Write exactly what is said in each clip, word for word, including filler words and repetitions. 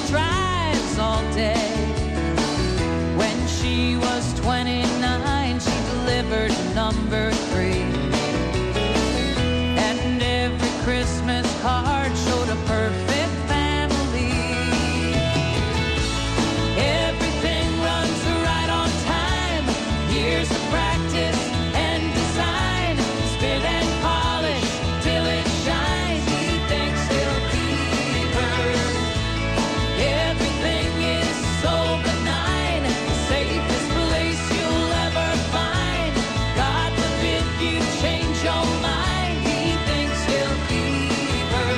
drives all day. When she was twenty-nine, she delivered number three. And every Christmas card showed a perfect family. Everything runs right on time. Years of practice and design. Spit and polish till it shines. He thinks he'll keep her. Everything is so benign. The safest place you'll ever find. God forbid you change your mind. He thinks he'll keep her.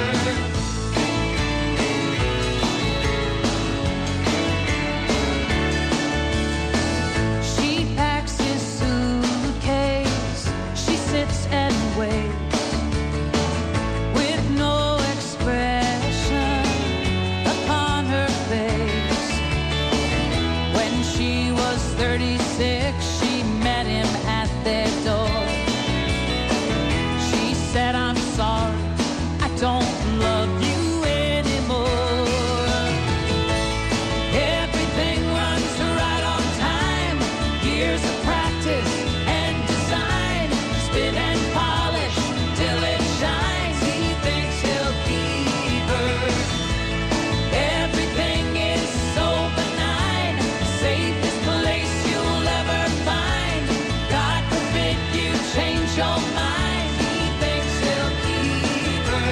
She packs his suitcase. She sits and waits with no expression upon her face. When she was thirty-six, she met him at their door. She said, I'm sorry, I don't love you anymore. Everything runs right on time. Years of practice and design. Spit and polish till it shines. He thinks he'll keep her. Everything is so benign. Safest place you'll ever find. God forbid you change your mind. He thinks he'll keep her.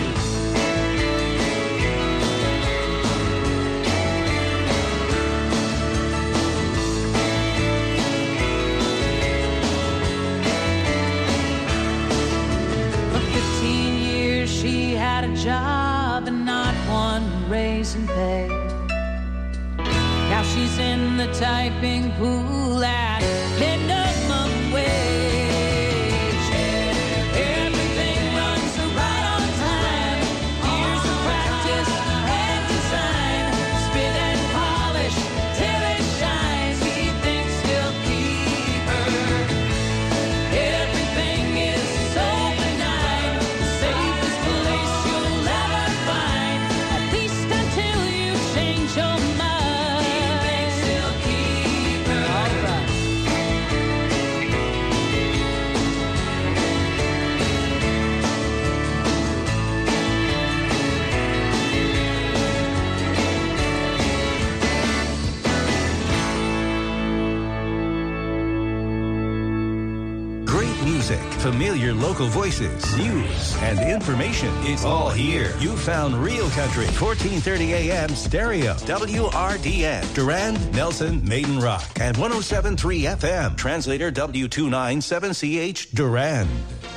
For fifteen years she had a job and not one raise in pay. Now she's in the typing pool at minimum wage. Everything runs right on time. Years of practice and design. Spit and polish till it shines. He thinks he'll keep her. Everything is so benign. The safest place you'll ever find. At least until you change your mind. He thinks he'll keep her. All right. Great music, familiar local voices, news, and information. It's all here. You found Real Country, fourteen thirty A M stereo, W R D N, Durand, Nelson, Maiden Rock, and one oh seven point three F M, translator W two ninety-seven C H, Durand.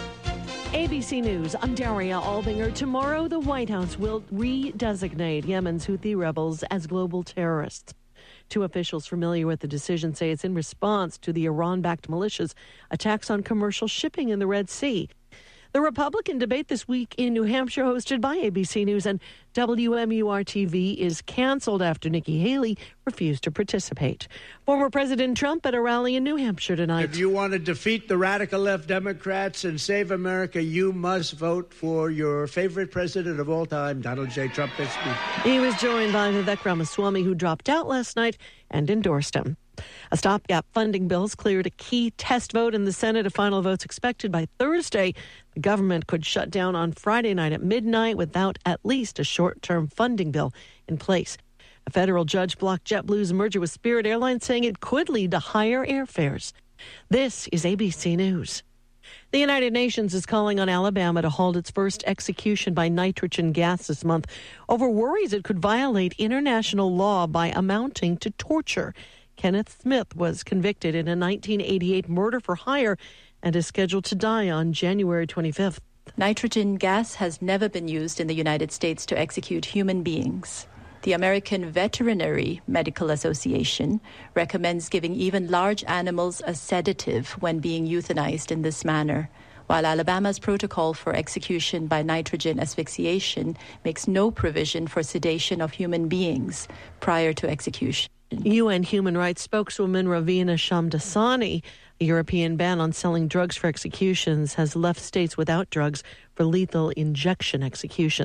A B C News, I'm Daria Albinger. Tomorrow, the White House will redesignate Yemen's Houthi rebels as global terrorists. Two officials familiar with the decision say it's in response to the Iran-backed militias' attacks on commercial shipping in the Red Sea. The Republican debate this week in New Hampshire, hosted by A B C News and W M U R T V, is canceled after Nikki Haley refused to participate. Former President Trump at a rally in New Hampshire tonight. If you want to defeat the radical left Democrats and save America, you must vote for your favorite president of all time, Donald J. Trump. He was joined by Vivek Ramaswamy, who dropped out last night and endorsed him. A stopgap funding bill has cleared a key test vote in the Senate. A final vote's expected by Thursday. The government could shut down on Friday night at midnight without at least a short-term funding bill in place. A federal judge blocked JetBlue's merger with Spirit Airlines, saying it could lead to higher airfares. This is A B C News. The United Nations is calling on Alabama to hold its first execution by nitrogen gas this month over worries it could violate international law by amounting to torture. Kenneth Smith was convicted in a nineteen eighty-eight murder for hire and is scheduled to die on January twenty-fifth. Nitrogen gas has never been used in the United States to execute human beings. The American Veterinary Medical Association recommends giving even large animals a sedative when being euthanized in this manner, while Alabama's protocol for execution by nitrogen asphyxiation makes no provision for sedation of human beings prior to execution. U N human rights spokeswoman Ravina Shamdasani, a European ban on selling drugs for executions has left states without drugs for lethal injection executions.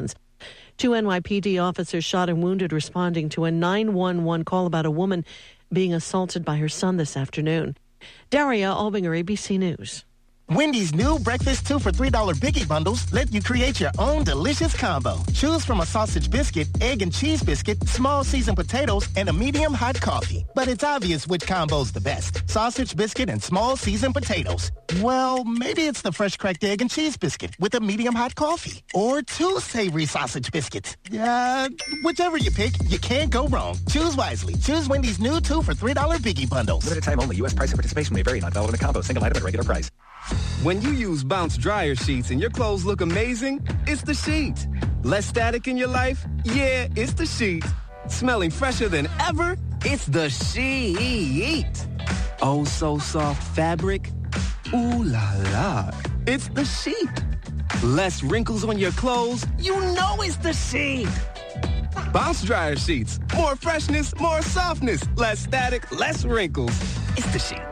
Two N Y P D officers shot and wounded responding to a nine one one call about a woman being assaulted by her son this afternoon. Daria Albinger, A B C News. Wendy's new breakfast two for three dollar Biggie Bundles let you create your own delicious combo. Choose from a sausage biscuit, egg and cheese biscuit, small seasoned potatoes, and a medium hot coffee. But it's obvious which combo's the best. Sausage biscuit and small seasoned potatoes. Well, maybe it's the fresh cracked egg and cheese biscuit with a medium hot coffee. Or two savory sausage biscuits. Uh, whichever you pick, you can't go wrong. Choose wisely. Choose Wendy's new two for three dollar Biggie Bundles. Limited time only. U S price and participation may vary. Not valid in a combo. Single item at regular price. When you use Bounce dryer sheets and your clothes look amazing, it's the sheet. Less static in your life? Yeah, it's the sheet. Smelling fresher than ever? It's the sheet. Oh, so soft fabric? Ooh la la. It's the sheet. Less wrinkles on your clothes? You know it's the sheet. Bounce dryer sheets. More freshness, more softness. Less static, less wrinkles. It's the sheet.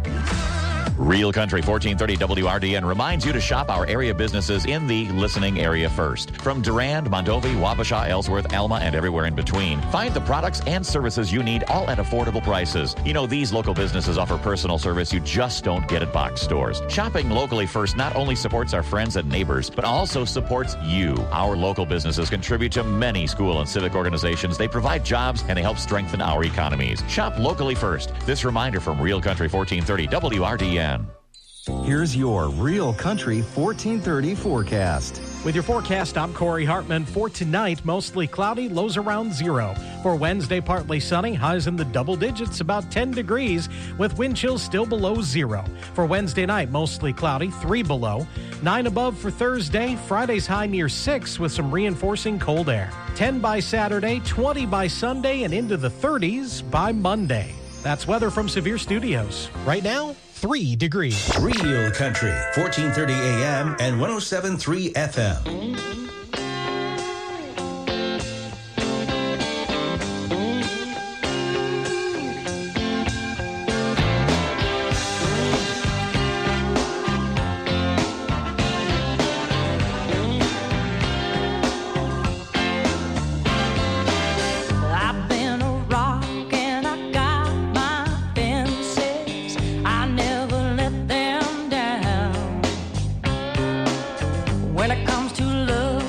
Real Country fourteen thirty W R D N reminds you to shop our area businesses in the listening area first. From Durand, Mondovi, Wabasha, Ellsworth, Alma, and everywhere in between. Find the products and services you need all at affordable prices. You know, these local businesses offer personal service you just don't get at box stores. Shopping locally first not only supports our friends and neighbors, but also supports you. Our local businesses contribute to many school and civic organizations. They provide jobs and they help strengthen our economies. Shop locally first. This reminder from Real Country fourteen thirty W R D N. Here's your Real Country fourteen thirty forecast. With your forecast, I'm Corey Hartman. For tonight, mostly cloudy, lows around zero. For Wednesday, partly sunny, highs in the double digits, about ten degrees, with wind chills still below zero. For Wednesday night, mostly cloudy, three below. nine above for Thursday, Friday's high near six with some reinforcing cold air. ten by Saturday, twenty by Sunday, and into the thirties by Monday. That's weather from Severe Studios. Right now, three degrees. Real Country, fourteen thirty A M and one oh seven point three F M. When it comes to love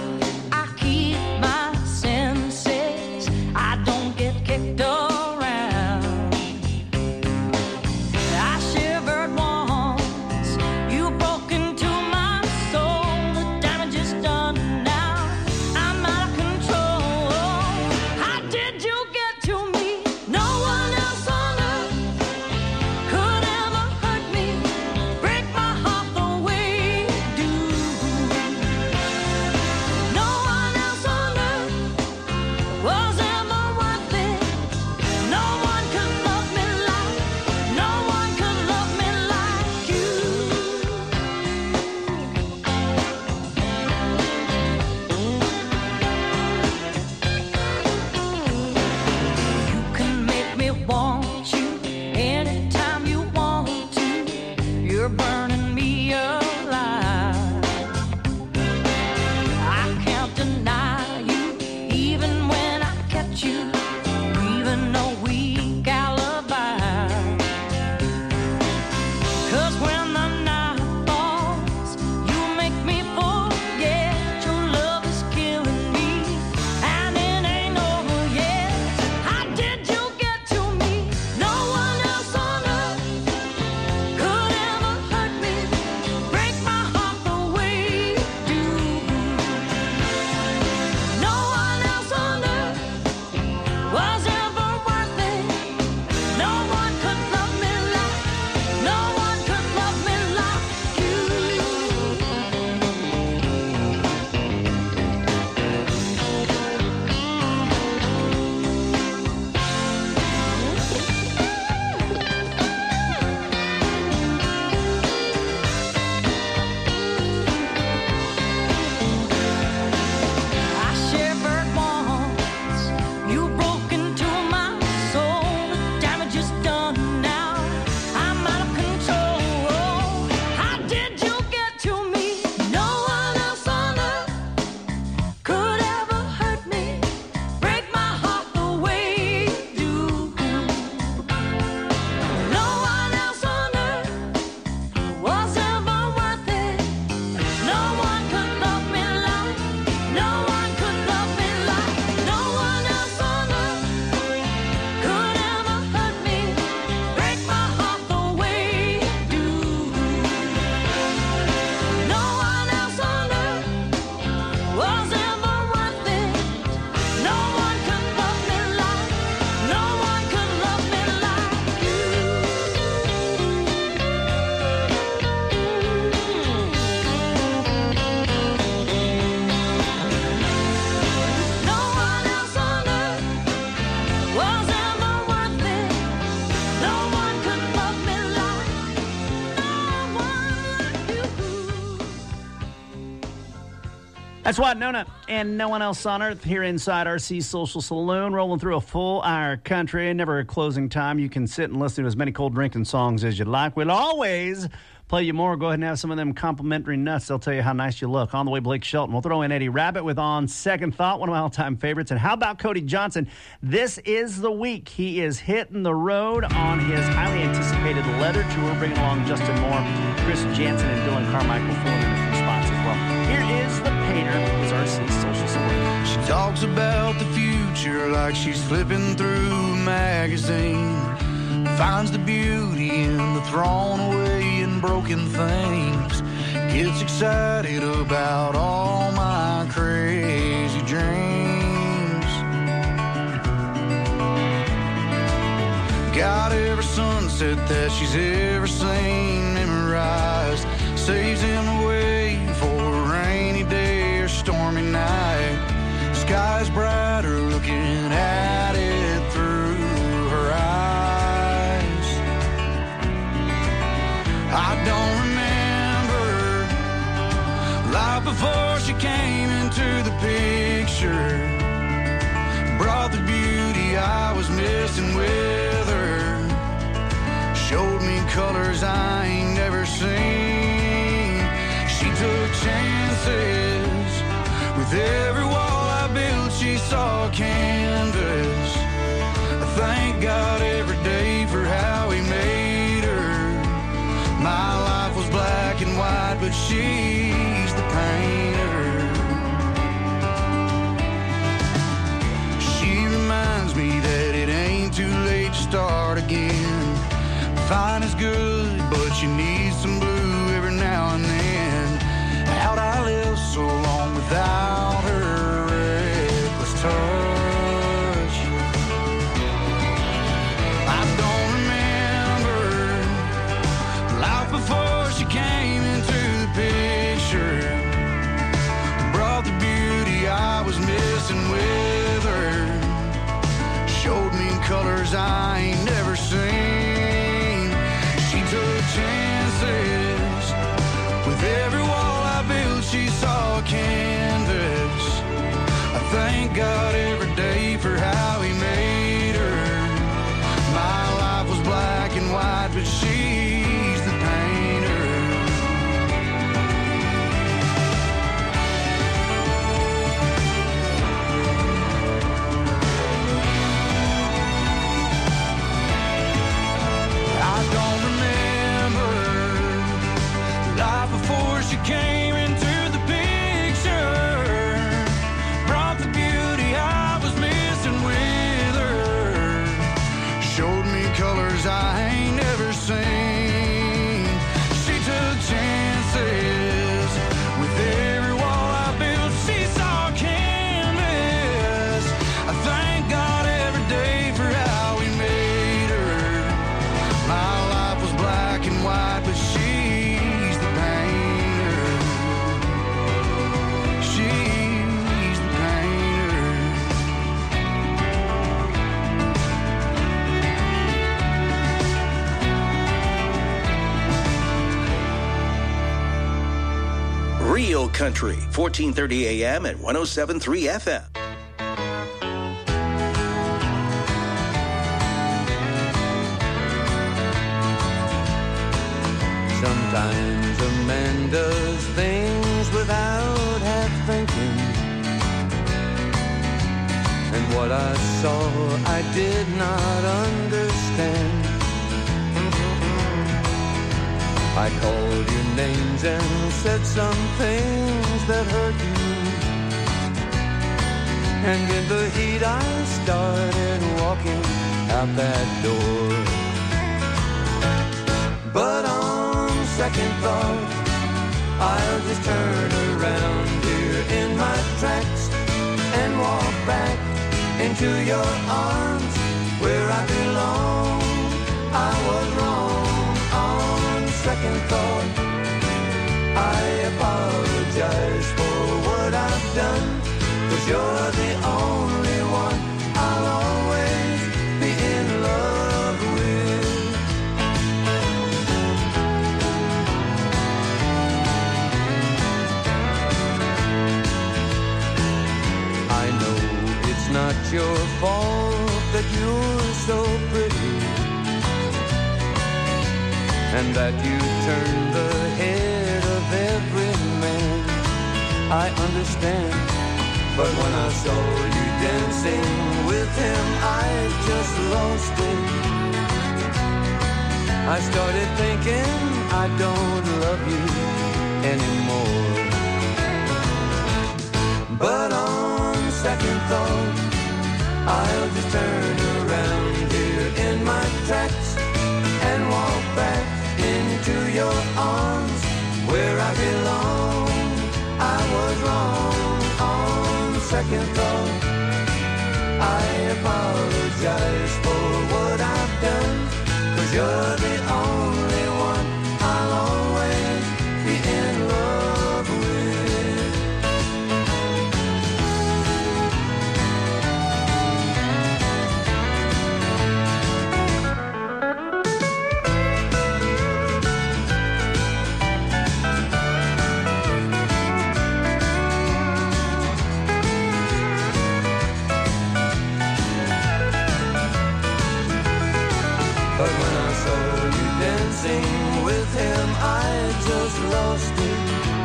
was ever worth it. No one could love me like, no one like you. That's what Nona and no one else on earth here inside R C Social Saloon, rolling through a full hour country, never a closing time. You can sit and listen to as many cold drinking songs as you'd like. We'll always play you more. Go ahead and have some of them complimentary nuts. They'll tell you how nice you look. On the way, Blake Shelton. We'll throw in Eddie Rabbit with On Second Thought, one of my all-time favorites. And how about Cody Johnson? This is the week. He is hitting the road on his highly anticipated leather tour, bringing along Justin Moore, Chris Jansen, and Dylan Carmichael filling in a few spots as well. Here is The Painter. It's R C Social Saloon. She talks about the future like she's flipping through a magazine. Finds the beauty in the thrown away and broken things. Gets excited about all my crazy dreams. Got every sunset that she's ever seen memorized. Saves him away for a rainy day or stormy night. Sky's brighter looking at it through her eyes. I don't remember life before she came into the picture. Brought the beauty I was missing with her. Showed me colors I ain't never seen. She took chances with every wall I built. She saw canvas. I thank God every day for how he made her. My life was black and white, but she's the painter. She reminds me that it ain't too late to start again. Fine is good, but you need some blue every now and then. How'd I live so long without her reckless touch? I don't remember life before she came into the picture. Brought the beauty I was missing with her. Showed me colors I ain't never seen. She took chances with every wall I built. She saw canvas. I thank God every day for how he made her. My life was black and white, but she's the painter. I don't remember life before she came into the picture. Brought the beauty I was missing with her. Showed me colors I ain't never seen. She took chances with every wall I built. She saw canvas. I thank God every day for how he made her. My life was black and white, but she's the painter. She's the painter. Real Country, fourteen thirty A M and one oh seven point three F M. Sometimes a man does things without half thinking. And what I saw I did not understand. I called your names and said some things that hurt you. And in the heat I started walking out that door. But on second thought, I'll just turn around here in my tracks and walk back into your arms where I belong. I was wrong on second thought. I apologize for what I've done, 'cause you're the only one I'll always that you're so pretty and that you turn the head of every man. I understand, but when I saw you dancing with him, I just lost it. I started thinking I don't love you anymore. But on second thought, I'll just turn around here in my tracks and walk back into your arms where I belong. I was wrong on second thought. I apologize for what I've done, 'cause you're the only one I'll always be in love with. But when I saw you dancing with him, I just lost it.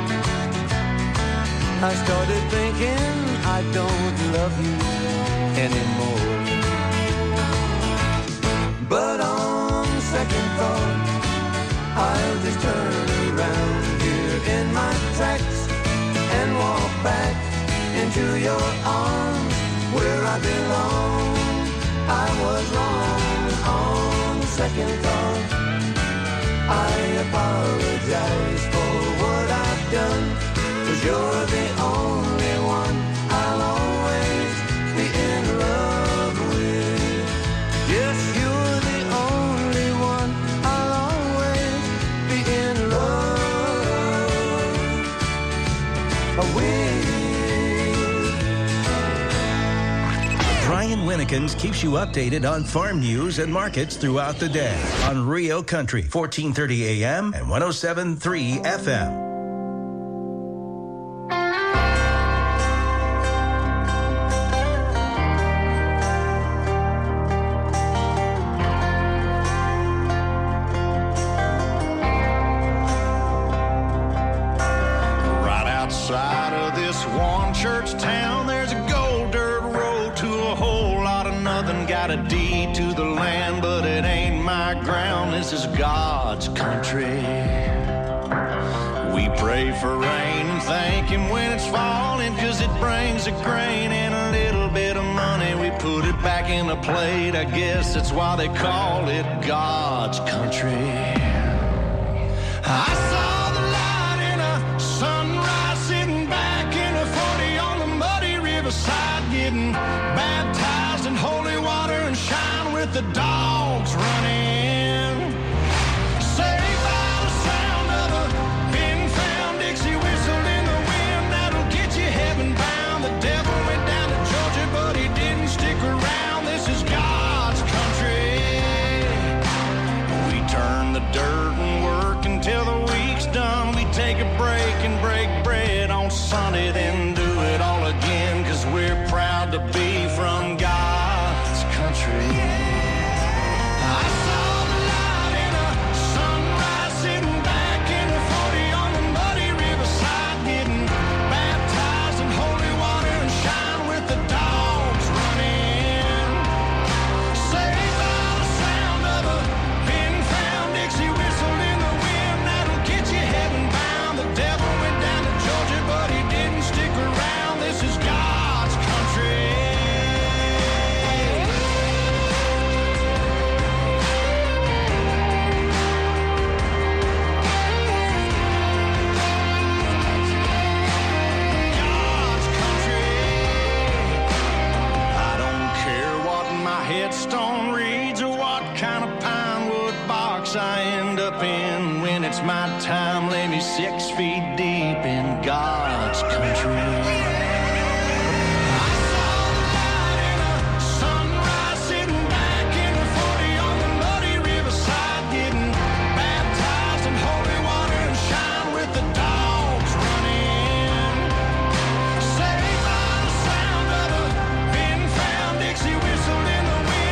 I started thinking I don't love you anymore. But on second thought, I'll just turn around here in my tracks and walk back into your arms where I belong. I was wrong on second thought. I apologize for what I've done, 'cause you're the only one I'll always be in love with. Yes, you're the only one I'll always be in love with. Brian Winnekins keeps you updated on farm news and markets throughout the day on Rio Country, fourteen thirty A M and one oh seven point three F M. Right outside of this one church town, there's a gold dirt road to a whole lot of nothing. Got a deed to the land, but it ain't my ground. This is God's country. We pray for rain and thank him when it's falling, 'cause it brings a grain and a little bit of money. We put it back in the plate. I guess that's why they call it God's country. I saw the light in a sunrise, sitting back in a forty on the muddy riverside, getting baptized in holy water and shine with the dogs running. Saved by the sound of a pin-found Dixie whistle in the wind that'll get you heaven bound. The devil went down to Georgia, but he didn't stick around. This is God's country. We turn the dirt and work until the week's done. We take a break and break bread on Sunday, then do it all again, 'cause we're proud to be from God's country. I saw the light in a sunrise, sitting back in a forty on the muddy riverside, getting baptized in holy water and shine with the dogs running. Saved by the sound of a pin-found Dixie whistle in the wind that'll get you heaven bound. The devil went down to Georgia, but he didn't stick around. This is God's country. God's country. I don't care what my headstone reads or what kind of pine wood box I end up in. When it's my time, lay me six feet deep in God's country. I saw the light in a sunrise, sitting back in a forty on the muddy riverside, getting baptized in holy water and shine with the dogs running. Saved by the sound of a pin-found Dixie whistle in the wind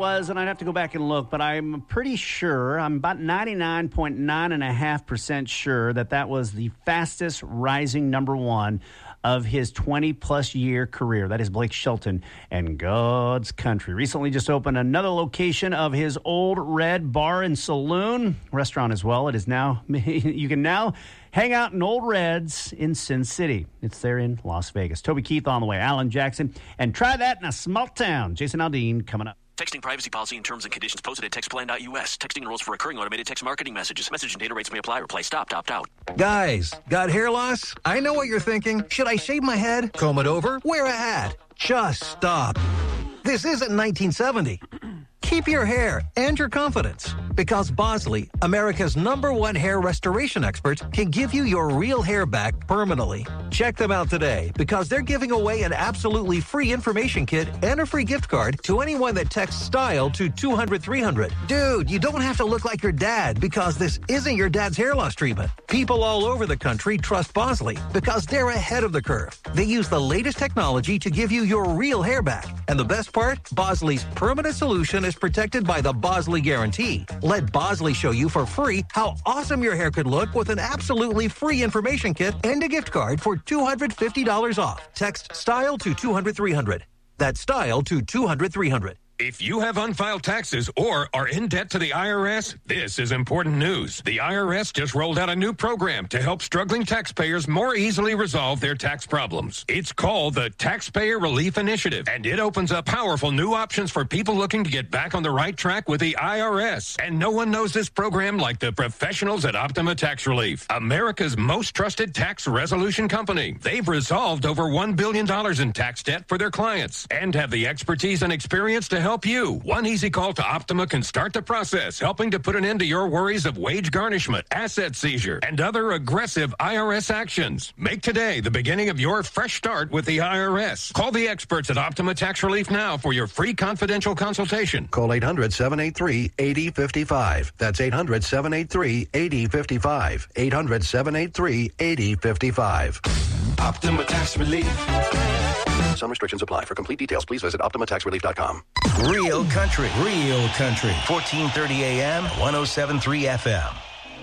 was, and I'd have to go back and look, but I'm pretty sure, I'm about ninety-nine point nine five percent sure that that was the fastest rising number one of his twenty-plus year career. That is Blake Shelton and God's Country. Recently just opened another location of his Old Red Bar and Saloon, restaurant as well. It is now, you can now hang out in Old Red's in Sin City. It's there in Las Vegas. Toby Keith on the way, Alan Jackson, and try that in a small town. Jason Aldean coming up. Texting privacy policy and terms and conditions posted at text plan dot U S. Texting rules for recurring automated text marketing messages. Message and data rates may apply. Reply stop, opt out. Guys, got hair loss? I know what you're thinking. Should I shave my head, comb it over, wear a hat? Just stop. This isn't nineteen seventy. Keep your hair and your confidence, because Bosley, America's number one hair restoration expert, can give you your real hair back permanently. Check them out today, because they're giving away an absolutely free information kit and a free gift card to anyone that texts STYLE to two hundred three hundred. Dude, you don't have to look like your dad, because this isn't your dad's hair loss treatment. People all over the country trust Bosley, because they're ahead of the curve. They use the latest technology to give you your real hair back. And the best part? Bosley's permanent solution is protected by the Bosley Guarantee. Let Bosley show you for free how awesome your hair could look with an absolutely free information kit and a gift card for two hundred fifty dollars off. Text STYLE to two hundred three hundred. That's STYLE to two hundred three hundred. If you have unfiled taxes or are in debt to the I R S, this is important news. The I R S just rolled out a new program to help struggling taxpayers more easily resolve their tax problems. It's called the Taxpayer Relief Initiative, and it opens up powerful new options for people looking to get back on the right track with the I R S. And no one knows this program like the professionals at Optima Tax Relief, America's most trusted tax resolution company. They've resolved over one billion dollars in tax debt for their clients and have the expertise and experience to help help you. One easy call to Optima can start the process, helping to put an end to your worries of wage garnishment, asset seizure, and other aggressive I R S actions. Make today the beginning of your fresh start with the I R S. Call the experts at Optima Tax Relief now for your free confidential consultation. Call eight hundred, seven eight three, eight zero five five. That's eight hundred, seven eight three, eight zero five five. eight hundred, seven eight three, eight zero five five. Optima Tax Relief. Some restrictions apply. For complete details, please visit optima tax relief dot com. Real country, real country. fourteen thirty A M, one oh seven point three F M.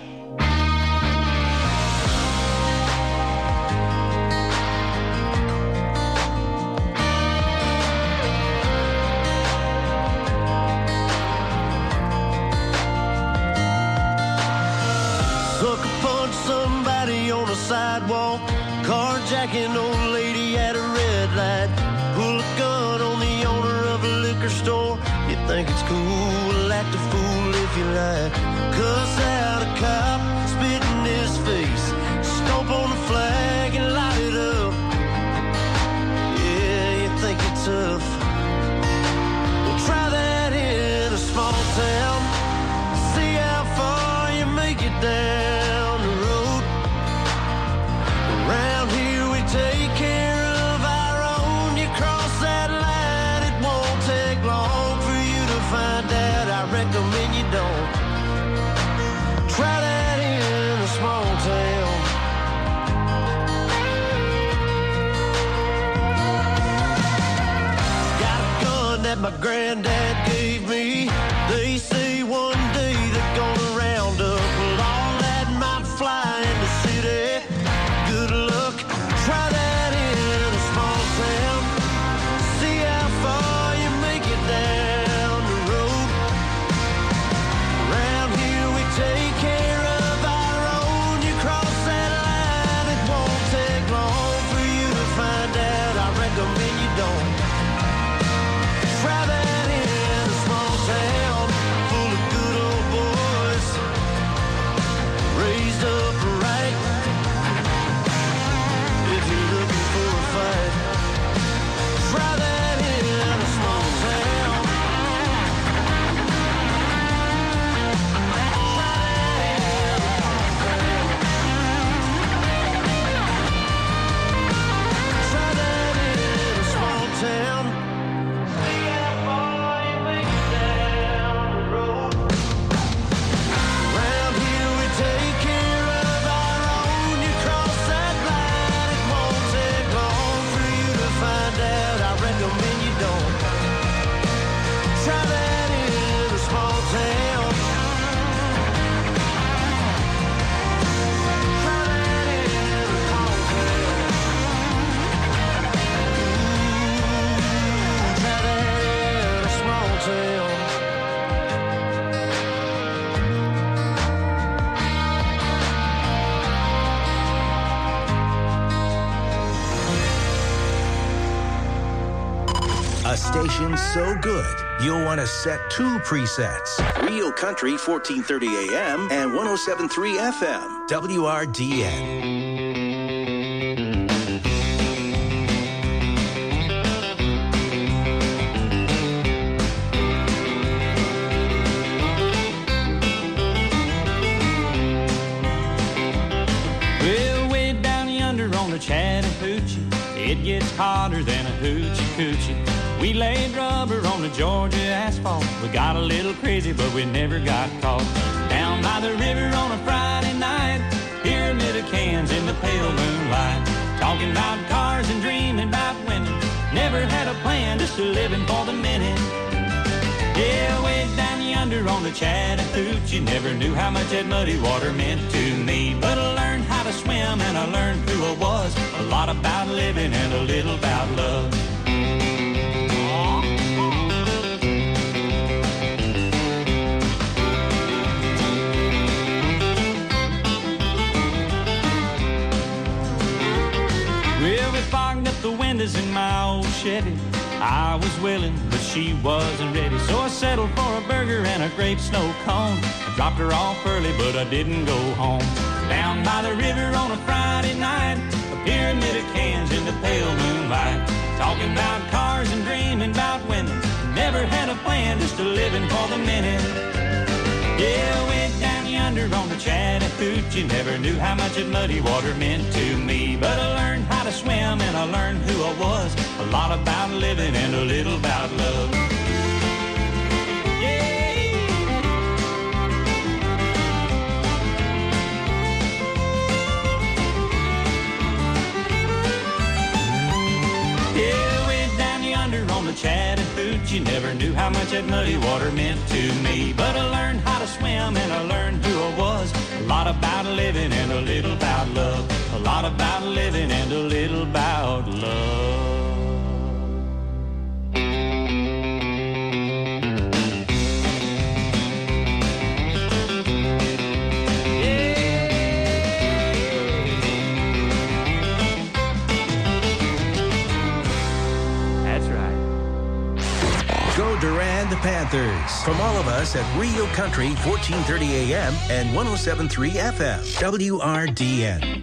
Sucker punch somebody on a sidewalk, carjacking old lady at a red light, pull a gun on the owner of a liquor store. You think it's cool, act a fool if you like, cuss out a cop, spit in his face, stomp on the flag and light it up. Yeah, you think you're tough. Well, try that in a small town, see how far you make it down the road. Around here we take care of our own. You cross that line, it won't take long for you to find out. I recommend you don't. Try that A station so good, you'll want to set two presets. Real Country, fourteen thirty A M and one oh seven point three F M. W R D N. Chattahoochee, it gets hotter than a hoochie coochie. We laid rubber on the Georgia asphalt. We got a little crazy, but we never got caught. Down by the river on a Friday night, pyramid of cans in the pale moonlight. Talking about cars and dreaming about women. Never had a plan, just a living for the minute. Yeah, way down yonder on the Chattahoochee, never knew how much that muddy water meant to me. But I learned how to swim and I learned who I was. A lot about living and a little about love. Well, we fogged up the windows in my old Chevy. I was willing, but she wasn't ready. So I settled for a burger and a grape snow cone. I dropped her off early, but I didn't go home. Down by the river on a Friday night, a pyramid of cans in the pale moonlight. Talking about cars and dreaming about women. Never had a plan, just a living for the minute. Yeah, way down yonder on the Chattahoochee, never knew how much that muddy water meant to me. But I learned how to swim and I learned who I was. A lot about living and a little about love. Chattahoochee, never knew how much that muddy water meant to me. But I learned how to swim and I learned who I was. A lot about living and a little about love. A lot about living and a little about love. Duran the Panthers. From all of us at Real Country, fourteen thirty A M and one oh seven point three F M. W R D N.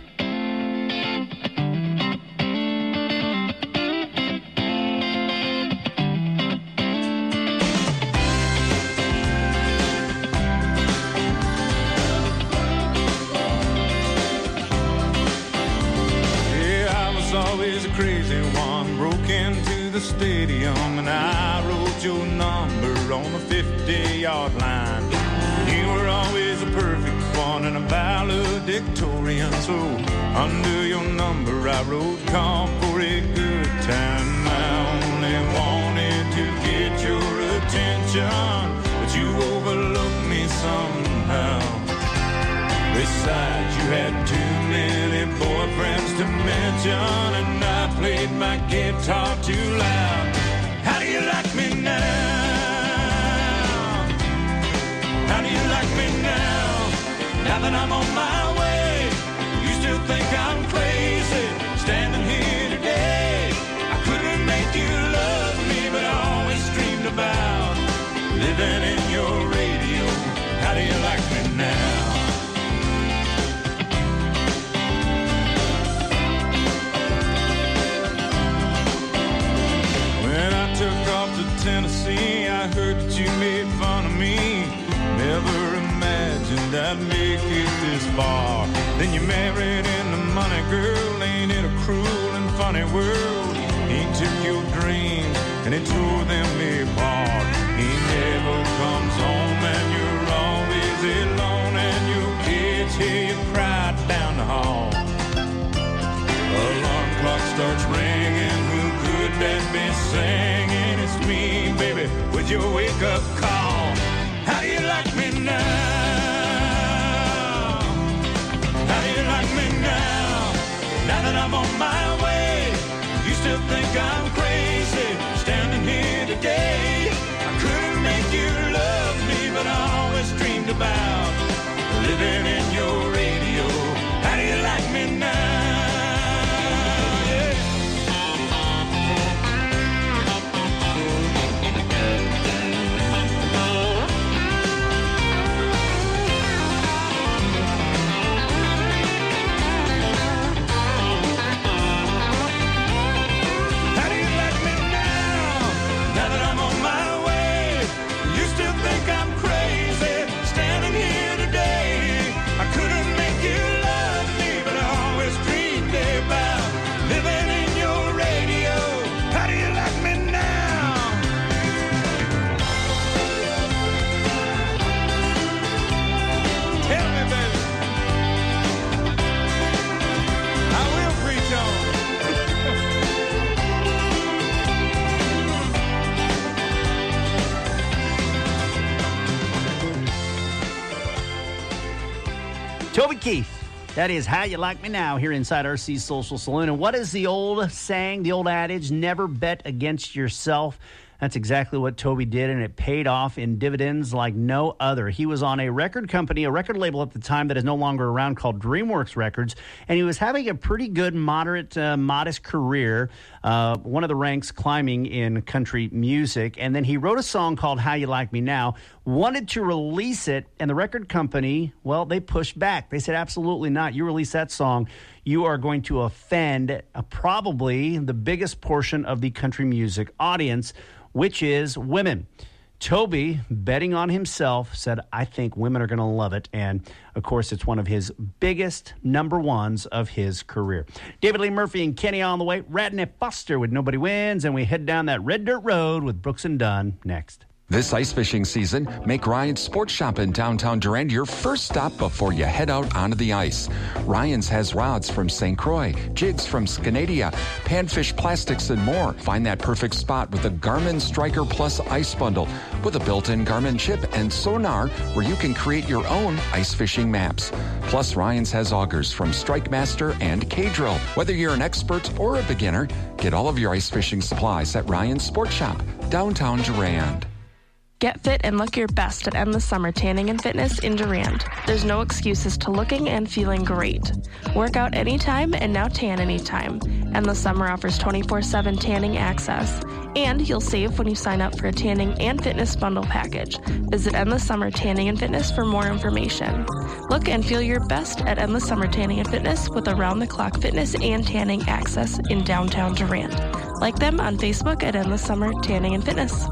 Yeah, I was always a crazy one. Broke into the stadium and I wrote your number on the fifty-yard line. You were always a perfect one and a valedictorian. So under your number I wrote, call for a good time. I only wanted to get your attention, but you overlooked me somehow. Besides, you had too many boyfriends to mention, and I played my guitar too loud. How do you like me now? How do you like me now? Now that I'm on my way, you still think I'm crazy, standing here today. I couldn't make you love me, but I always dreamed about living in your radio. How do you like me now? Took off to Tennessee, I heard that you made fun of me. Never imagined I'd make it this far. Then you married into money, girl. Ain't it a cruel and funny world? He took your dreams and he tore them apart. He never comes home and you're always alone, and your kids hear you cry down the hall. Alarm clock starts ringing, who could that be singing? It's me, baby, with your wake-up call. How do you like me now? How do you like me now? Now that I'm on my way, you still think I'm crazy, standing here today. I couldn't make you love me, but I always dreamed about living in your radio. How do you like me now? Toby Keith. That is How You Like Me Now here inside R C's Social Saloon. And what is the old saying, the old adage, never bet against yourself? That's exactly what Toby did, and it paid off in dividends like no other. He was on a record company, a record label at the time that is no longer around called DreamWorks Records, and he was having a pretty good, moderate, uh, modest career, uh, one of the ranks climbing in country music. And then he wrote a song called How You Like Me Now, wanted to release it, and the record company, well, they pushed back. They said, absolutely not. You release that song, you are going to offend uh, probably the biggest portion of the country music audience, which is women. Toby, betting on himself, said, I think women are going to love it. And, of course, it's one of his biggest number ones of his career. David Lee Murphy and Kenny on the way. Radney Foster with Nobody Wins. And we head down that red dirt road with Brooks and Dunn next. This ice fishing season, make Ryan's Sports Shop in downtown Durand your first stop before you head out onto the ice. Ryan's has rods from Saint Croix, jigs from Scanadia, panfish plastics, and more. Find that perfect spot with the Garmin Striker Plus Ice Bundle with a built-in Garmin chip and sonar where you can create your own ice fishing maps. Plus, Ryan's has augers from Strike Master and K-Drill. Whether you're an expert or a beginner, get all of your ice fishing supplies at Ryan's Sports Shop, downtown Durand. Get fit and look your best at Endless Summer Tanning and Fitness in Durand. There's no excuses to looking and feeling great. Work out anytime and now tan anytime. Endless Summer offers twenty-four seven tanning access. And you'll save when you sign up for a tanning and fitness bundle package. Visit Endless Summer Tanning and Fitness for more information. Look and feel your best at Endless Summer Tanning and Fitness with around-the-clock fitness and tanning access in downtown Durand. Like them on Facebook at Endless Summer Tanning and Fitness.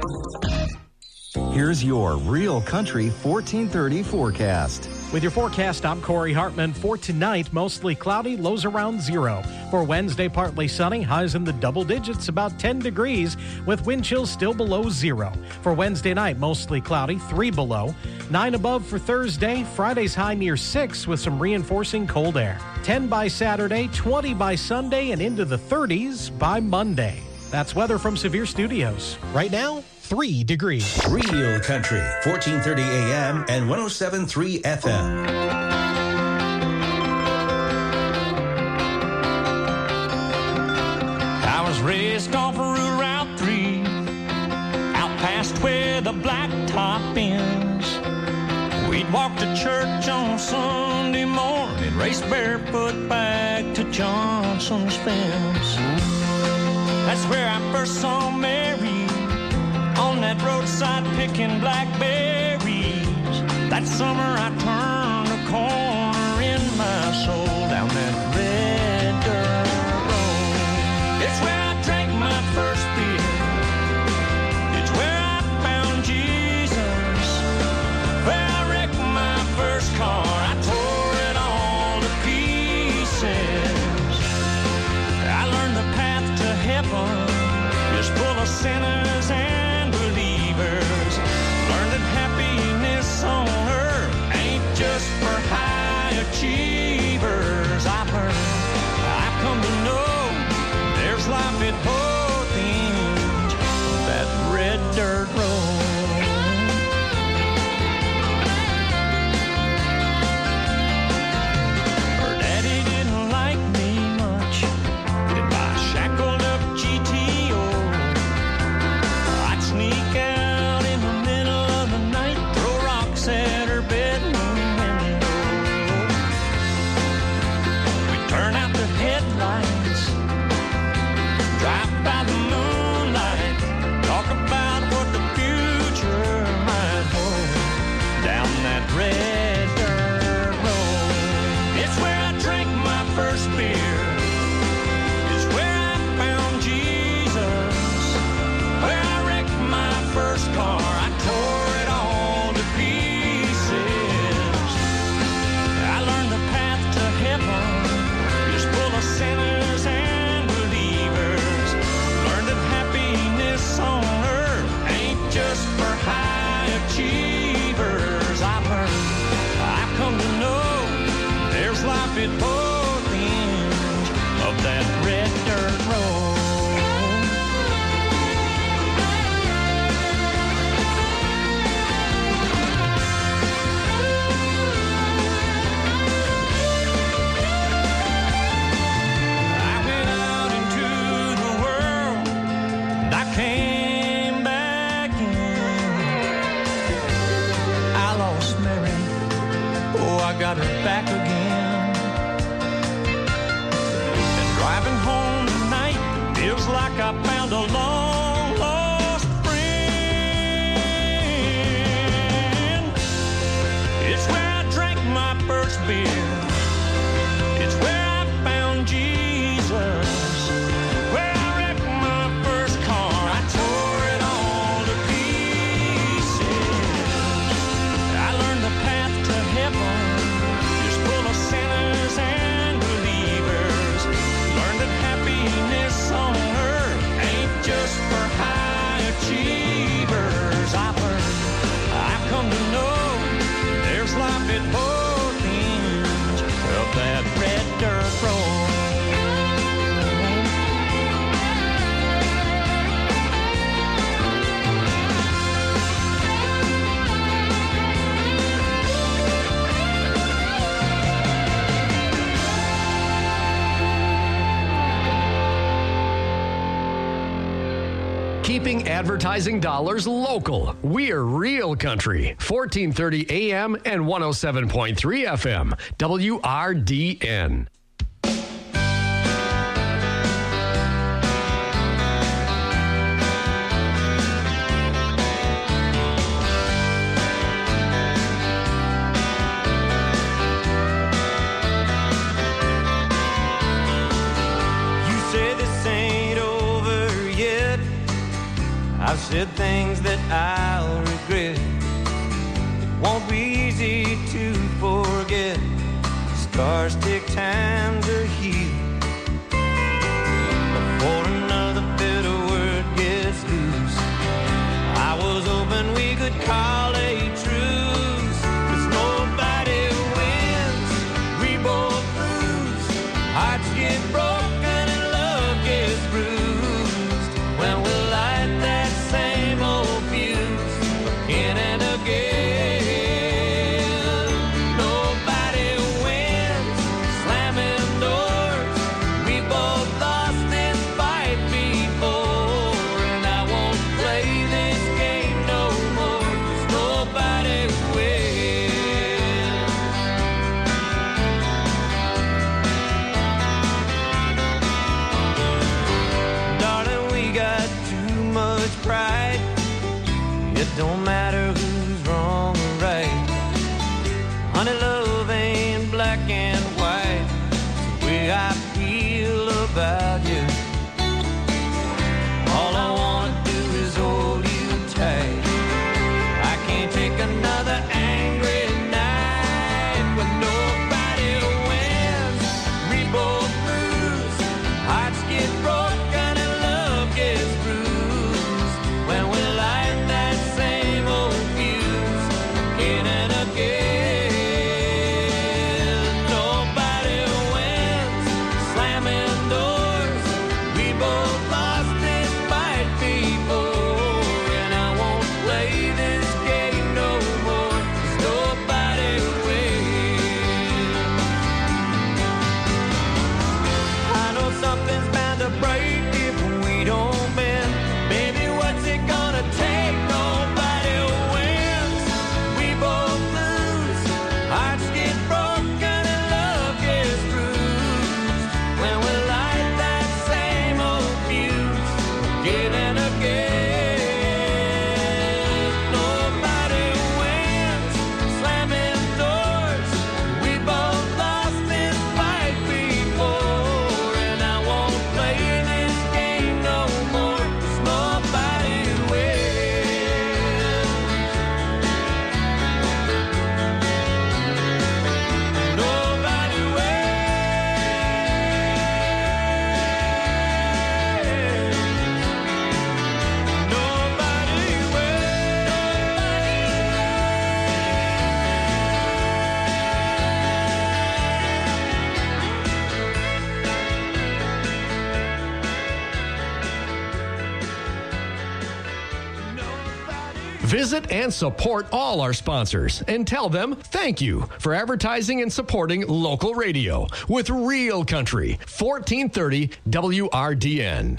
Here's your Real Country fourteen thirty forecast. With your forecast, I'm Corey Hartman. For tonight, mostly cloudy, lows around zero. For Wednesday, partly sunny, highs in the double digits, about ten degrees, with wind chills still below zero. For Wednesday night, mostly cloudy, three below. nine above for Thursday, Friday's high near six with some reinforcing cold air. ten by Saturday, twenty by Sunday, and into the thirties by Monday. That's weather from Severe Studios. Right now, three degrees. Real Country, fourteen thirty A M and one oh seven point three F M. I was raised off of Route three, out past where the blacktop ends. We'd walk to church on Sunday morning, race barefoot back to Johnson's fence. That's where I first saw Mary, on that roadside picking blackberries. That summer I turned a corner in my soul down that red dirt road. It's where I drank my first beer. It's where I found Jesus. Where I wrecked my first car. I tore it all to pieces. I learned the path to heaven is full of sinners and believers. Learned that happiness on earth ain't just for high achievers. I've learned, I've come to know there's life at both ends of that red dirt road. Her daddy didn't like me much, didn't buy shackled up G T O. I'd sneak out in the middle of the night, throw rocks at her bedroom window. We'd turn out the headlights, drive by the moonlight, talk about what the future might hold down that red dirt road. It's where I drank my first beer. It's where I found Jesus. Where I wrecked my first car. I tore it all to pieces. I learned the path to heaven is full of sinners and believers. Learned that happiness on earth ain't just for high achievers. I've learned, I've come to know there's life at both ends of that red dirt road. found a long lost friend. It's where I drank my first beer. It's where I found Jesus. Where I wrecked my first car. I tore it all to pieces. I learned the path to heaven is full of sinners and believers. Learned that happiness on earth ain't just for high achievers. I've learned, I've come to know there's life at both ends of that red dirt road. Keeping advertising dollars local. We're Real Country, fourteen thirty A M and one oh seven point three F M, W R D N. You say this ain't over yet. I've said things that I'll regret. It won't be easy to forget. Scars take time to heal. Before another bitter word gets loose, I was hoping we could call a truce. 'Cause nobody wins, we both lose. Hearts get broken and love gets bruised. When we light that same old fuse again and again. Nobody wins, slamming doors. We both lost this fight before, and I won't play this game no more. 'Cause nobody wins. Darling, we got too much pride. It don't matter who's wrong or right. Honey, love ain't black and white. The way I feel about you. All I wanna do is hold you tight. I can't take another angry night when nobody wins. We both lose. Hearts get broken and love gets bruised. When we light that same old fuse again and again. Nobody wins, slamming doors. We both lost this fight before, and I won't play this game no more. 'Cause nobody wins. I know something's bound to break if we don't bend. Baby, what's it gonna take? Nobody wins. We both lose. Hearts get broken and love gets bruised. When we light that same old fuse again and again. Nobody wins, slamming doors. We both lost this fight before, and I won't play this game no more. 'Cause nobody wins. Nobody wins. Nobody Visit and support all our sponsors and tell them thank you for advertising and supporting local radio with Real Country, fourteen thirty W R D N.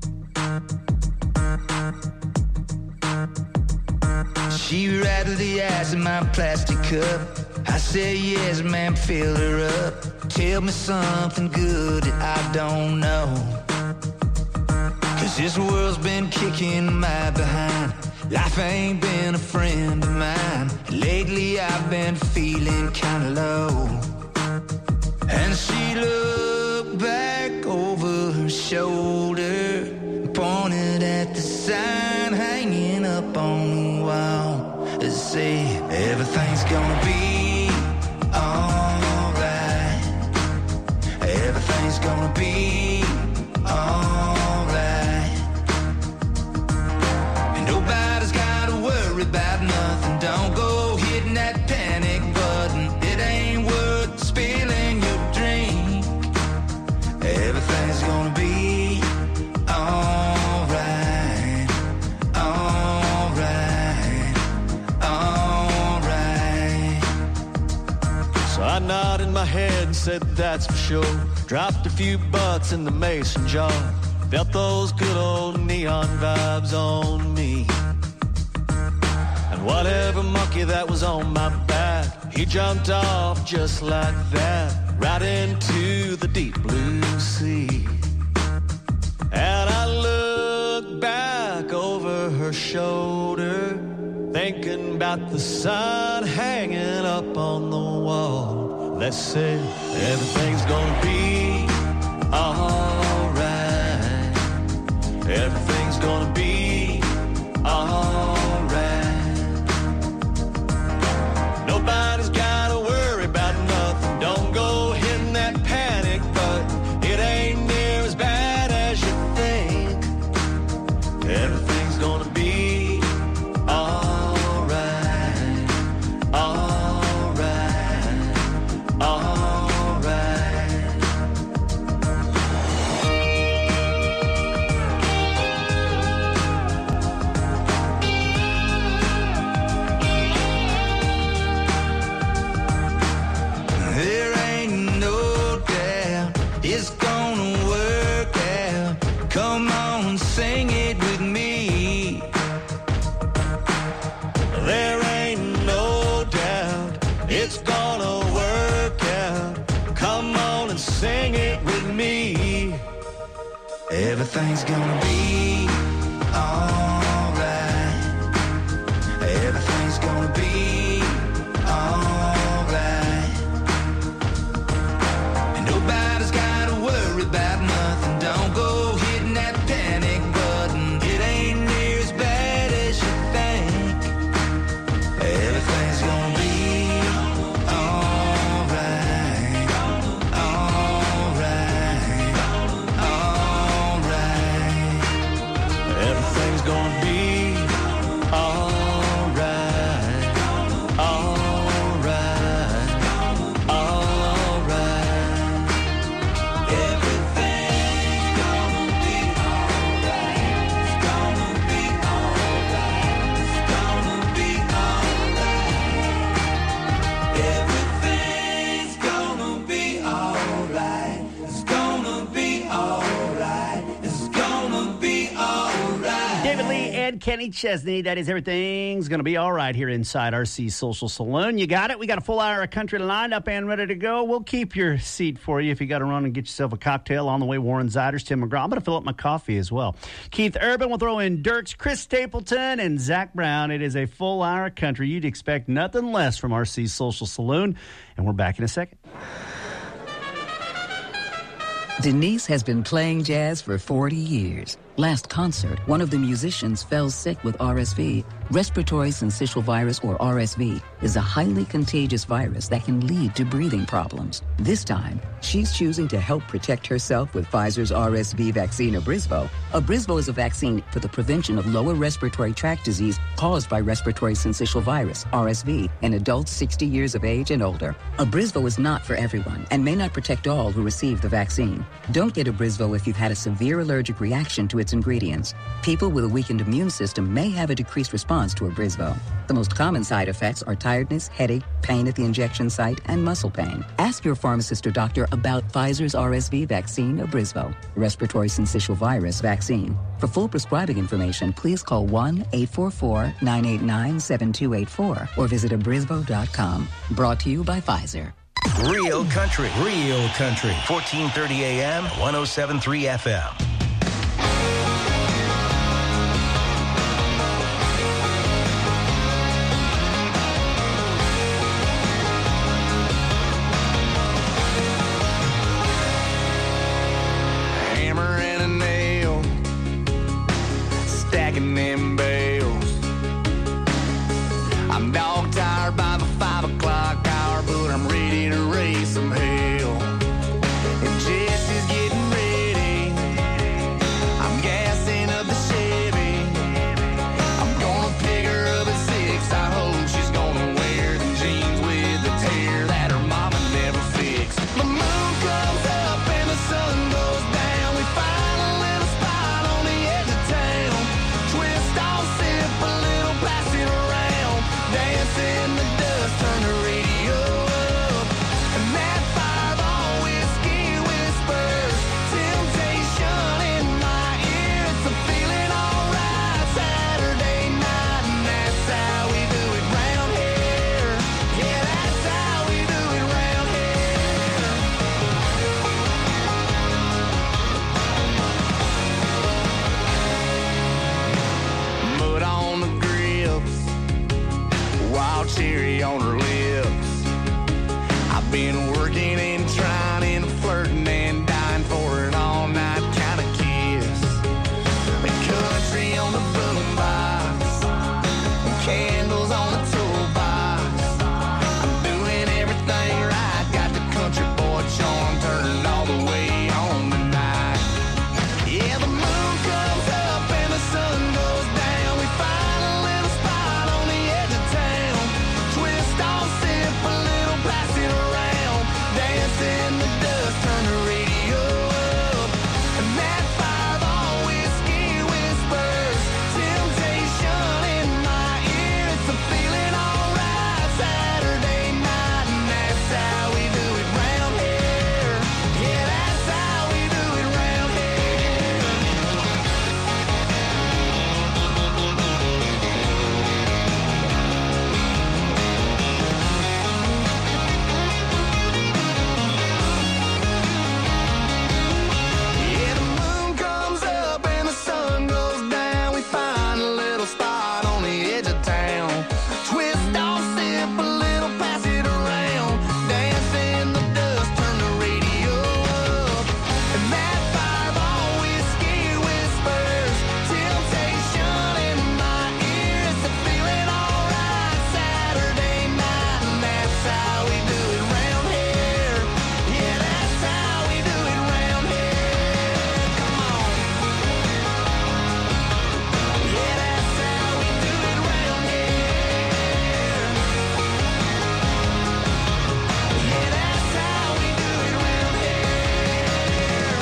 She rattled the ice in my plastic cup. I said, yes, man, fill her up. Tell me something good that I don't know. 'Cause Since this world's been kicking my behind, life ain't been a friend of mine. Lately I've been feeling kinda low. And she looked back over her shoulder, pointed at the sign hanging up on the wall. It said, everything's gonna be alright. Everything's gonna be alright. And nobody's gotta worry about nothing. Don't go hitting that panic button. It ain't worth spilling your drink. Everything's gonna be alright. Alright. Alright. So I nodded my head and said that's for sure. Dropped a few bucks in the mason jar. Felt those good old neon vibes on me. And whatever monkey that was on my back, he jumped off just like that, right into the deep blue sea. And I looked back over her shoulder, thinking about the sign hanging up on the wall that said, everything's gonna be alright. Everything's gonna be alright. Nobody's gotta worry about nothing. Don't go hitting that panic button. It ain't near as bad as you think. Everything's gonna be alright. Alright. Alright. There ain't no doubt it's gonna work out. Come on, sing it with me. There ain't no doubt it's gonna work out. Come on and sing it with me. Everything's gonna be alright. Everything's gonna be alright. And nobody's gotta worry about nothing. Don't go hitting that panic button. It ain't near as bad as you think. Everything's gonna be alright. Alright. Alright. Everything's gonna be alright. Alright. Alright. Everything's gonna be alright. It's gonna be alright. It's gonna be alright. Everything's gonna be alright. It's gonna be alright. It's gonna be alright. David Lee and Kenny Chesney. That is Everything's Going to Be All Right here inside R C Social Saloon. You got it. We got a full hour of country lined up and ready to go. We'll keep your seat for you if you got to run and get yourself a cocktail on the way. Warren Ziders, Tim McGraw. I'm going to fill up my coffee as well. Keith Urban will throw in Dirks, Chris Stapleton, and Zach Brown. It is a full hour of country. You'd expect nothing less from R C Social Saloon. And we're back in a second. Denise has been playing jazz for forty years. Last concert, one of the musicians fell sick with R S V. Respiratory syncytial virus, or R S V, is a highly contagious virus that can lead to breathing problems. This time, she's choosing to help protect herself with Pfizer's R S V vaccine, Abrysvo. Abrysvo is a vaccine for the prevention of lower respiratory tract disease caused by respiratory syncytial virus, R S V, in adults sixty years of age and older. Abrysvo is not for everyone and may not protect all who receive the vaccine. Don't get Abrysvo if you've had a severe allergic reaction to its ingredients. People with a weakened immune system may have a decreased response to Abrysvo. The most common side effects are tiredness, headache, pain at the injection site, and muscle pain. Ask your pharmacist or doctor about Pfizer's R S V vaccine, Abrysvo, respiratory syncytial virus vaccine. For full prescribing information, please call one eight four four, nine eight nine, seven two eight four or visit abrysvo dot com. Brought to you by Pfizer. Real country, real country. fourteen thirty A M, one oh seven point three F M. dust, turn the radio up. And that fireball whiskey whispers temptation in my ear. It's a feeling alright Saturday night, and that's how we do it round here. Yeah, that's how we do it round here. Yeah, the moon comes up and the sun goes down. We find a little spot on the edge of town. Twist off, sip a little, pass it around. Dance in the dust, turn the radio up. And that fireball whiskey whispers temptation in my ear. It's a feeling alright Saturday night, and that's how we do it round here. Yeah, that's how we do it round here. Come on. Yeah, that's how we do it round here. Yeah, that's how we do it round here.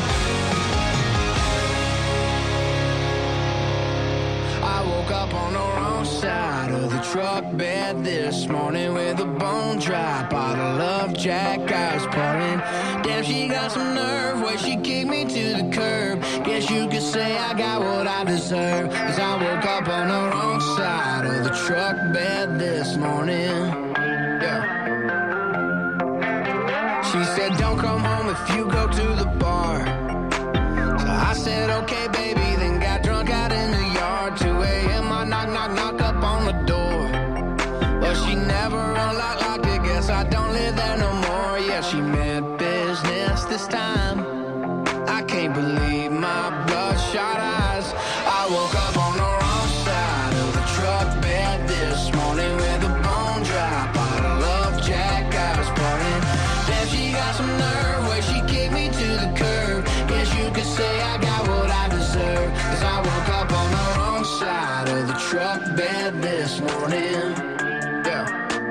I woke up on the wrong side of the truck bed this morning with a bone dry bottle of Jack I was pouring. Damn, she got some nerve where she kicked me to the curb. Guess you could say I got what I deserve, 'cause I woke up on the wrong side of the truck bed this morning. Yeah. She said, don't come home if you go to the bar. So I said, okay, baby, then got drunk out in the yard. two a.m. I knock, knock, knock up on the door. Well, she never unlocked, locked it. Guess I don't live there no more. Yeah, she meant business this time. I can't believe my bloodshot eyes. I woke up on the wrong side of the truck bed this morning with a bone dry bottle of Jack I was pouring. Damn, she got some nerve where she kicked me to the curb. Guess you could say I got what I deserve, 'cause I woke up on the wrong side of the truck bed this morning. Yeah.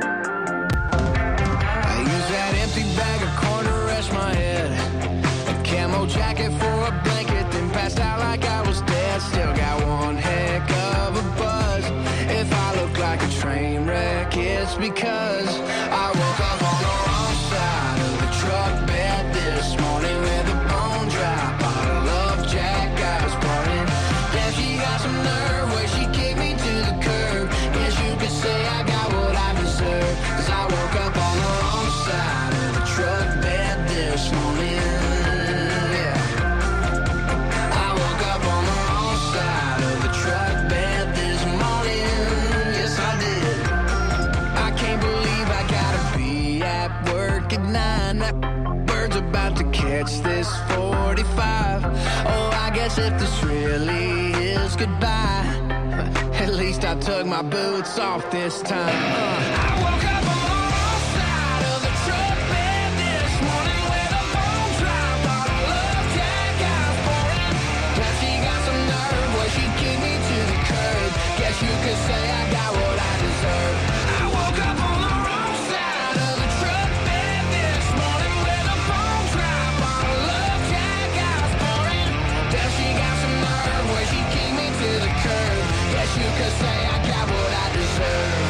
I used that empty bag of corn to rest my head, a camo jacket for a blanket, then passed out like I was dead. Still got one heck of a buzz. If I look like a train wreck, it's because I woke up on the wrong side of the truck bed this morning with a bone dry bottle of Jack I was pouring. Damn, she got some nerve where she kicked me to the curb. Guess you could say I got what I deserve, 'cause I woke up on the wrong side of the truck bed this morning. Yeah. I woke up on the wrong side of the truck bed this morning. Yes, I did. I can't believe I gotta be at work at nine. That bird's about to catch this forty-five. Oh, I guess if this really is goodbye, at least I took my boots off this time. Uh. I woke up on the wrong side of the truck bed this morning with a bone dry bottle of Jack I was pouring. Now she got some nerve where she kicked me to the curb. Guess you could say I got what I deserve. I woke up on the wrong side of the truck bed this morning with a bone dry bottle of Jack I was pouring. Now she got some nerve where she kicked me to the curb. Guess you could say I got what I deserve.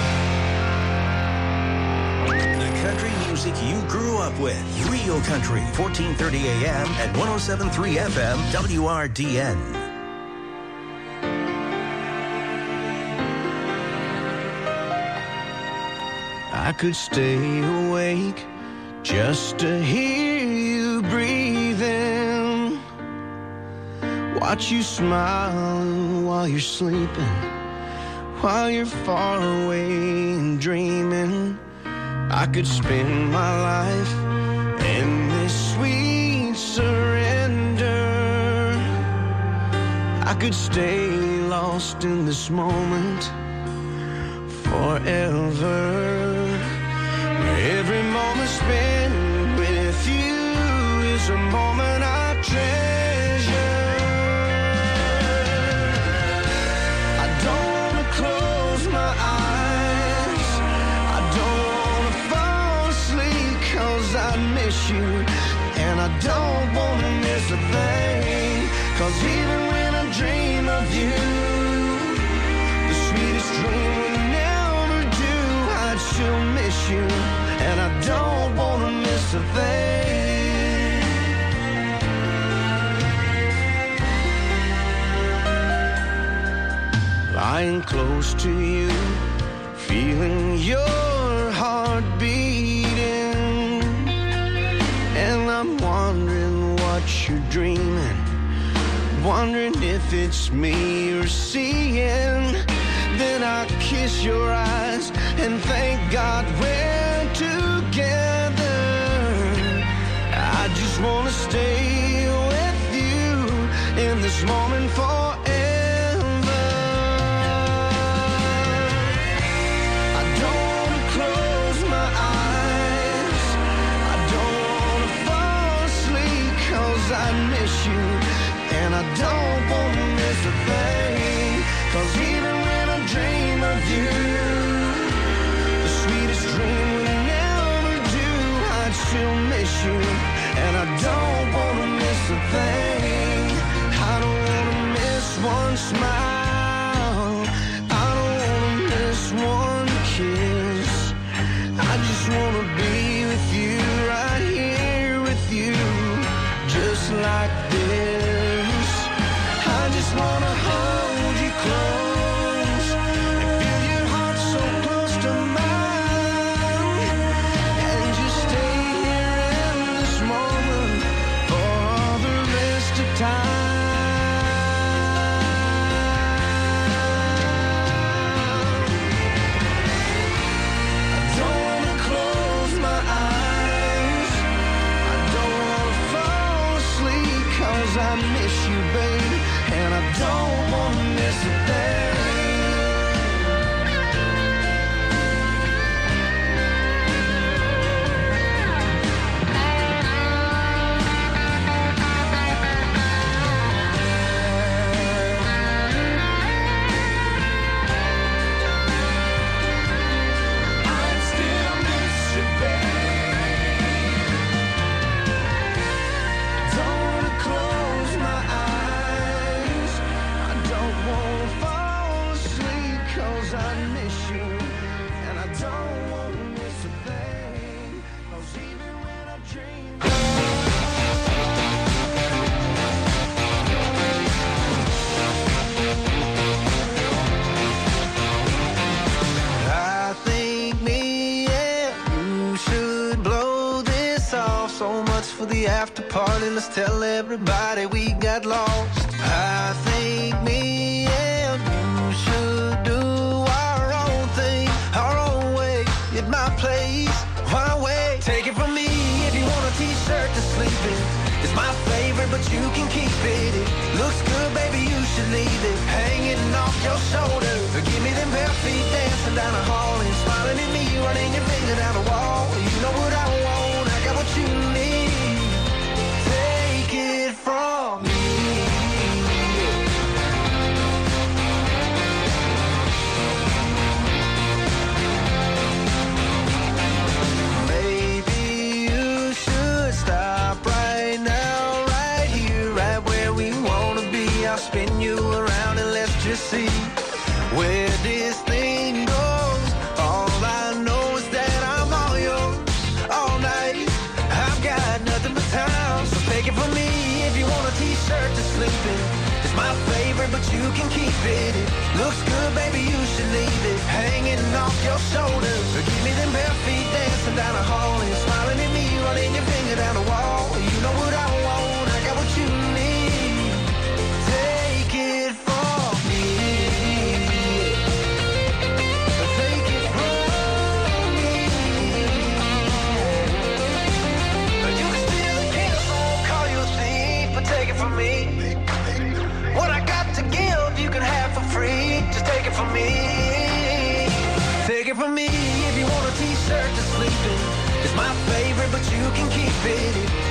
The country music you grew up with. Real Country, fourteen thirty A M at one oh seven point three F M W R D N. I could stay awake just to hear you breathing, watch you smile while you're sleeping, while you're far away and dreaming. I could spend my life in this sweet surrender. I could stay lost in this moment forever. Every moment spent with you is a moment I treasure. I don't wanna close my eyes, I don't wanna fall asleep, 'cause I miss you and and I don't wanna miss a thing. Cause even when I dream of you, the sweetest dream will never do. I'd still miss you, and I don't wanna miss a thing. Lying close to you, feeling your heart beating, and I'm wondering what you're dreaming, wondering if it's me you're seeing. Then I kiss your eyes and thank God we're together. I just wanna stay with you in this moment forever. I miss you, and I don't want to miss a thing. Cause even when I dream of you, the sweetest dream will never do. I'd still miss you, and I don't want to miss a thing. I don't want to miss one smile, I don't want to miss one kiss. I just want to be with you, right here with you, just like this. I just wanna hold you close and feel your heart so close to mine, and just stay here in this moment for all the rest of time. I don't wanna close my eyes, I don't wanna fall asleep, cause I miss you, babe, and I don't wanna miss a thing. I still miss you, babe. Don't wanna close my eyes, I don't wanna fall asleep, cause I miss you, and I don't wanna miss a thing. Cause even when I dream, I think me and you should blow this off. So much for the after party, let's tell everybody we got lost. I think me and you should do our own thing, our own way, at my place. Why wait? Take it from me, if you want a t-shirt to sleep in, it's my favorite, but you can keep it. It looks good, baby, you should leave it hanging off your shoulder. Give me them bare feet dancing down the hall and smiling at me, running your finger down the wall. You know what I want, I got what you need. Take it from me. Maybe you should stop right now, right here, right where we wanna be. I'll spin you around and let's just see where this thing goes. All I know is that I'm all yours all night. I've got nothing but time, so take it from me. If you want a t-shirt to sleep in, it's my favorite, but you can keep it. It looks good, baby, you should leave it hanging off your shoulder. Give me them bare feet dancing down the hall and smiling at me, running your finger down the wall. You know what I want, I got what you need. Take it from me. Take it from me. You can steal a kiss, I won't call you a thief, but take it from me. What I got to give, you can have for free. Just take it from me. Take it from me. If you want a t-shirt to sleep in, it's my favorite, but you can keep it. It